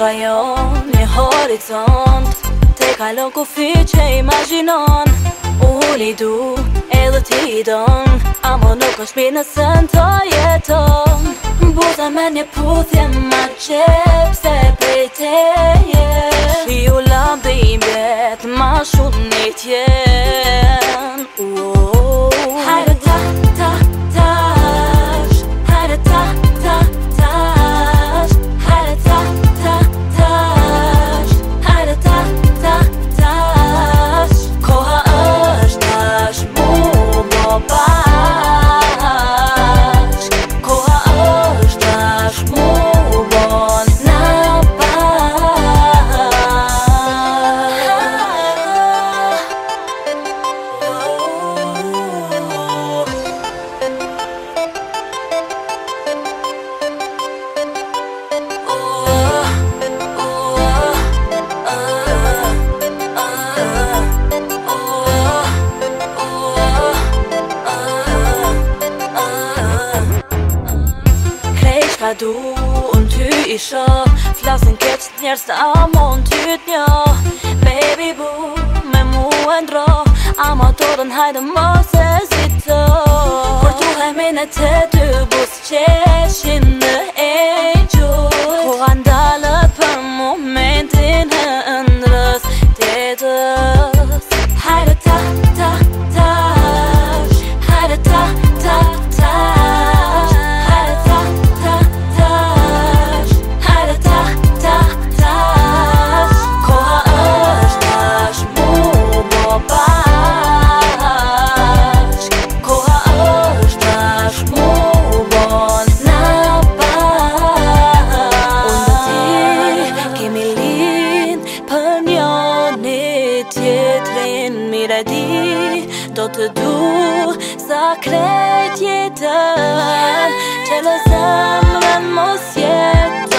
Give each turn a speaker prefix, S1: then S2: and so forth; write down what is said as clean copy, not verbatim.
S1: rajon, një horizont Te kalon kufi që imagjinon Unë I du, edhe ti don Amo nuk është mirë nëse në të jeton Buza me një puthje ma qep se prej teje Shiu lam dhe I mbjet ma shumë një tjen Hajde ta, ta, tash Hajde ta, ta, tash Hajde ta, ta, tash Hajde ta, ta, tash Koha është tash mu bo bashk Koha është tash mu bo na bashk Ka du, unë ty I shoh Flasin keq njerës amo unë ty t'njo Baby boo, me mu e ndro Amo torën hajde mos e zito Por tu hajmin e te dy bus qeshin në enjoy Koha ndalët për momentin e ndrës Tetës Hajde ta, ta, tash Hajde ta, ta, tash Hajde ta, ta, tash Hajde ta, ta, tash Koha është tash mu bo bashk Koha është tash mu bo na bashk Unë dhe ti kemi lind për njoni tjetrin Mire di do të du sa krejt jetën Që lë zemrën mos jetë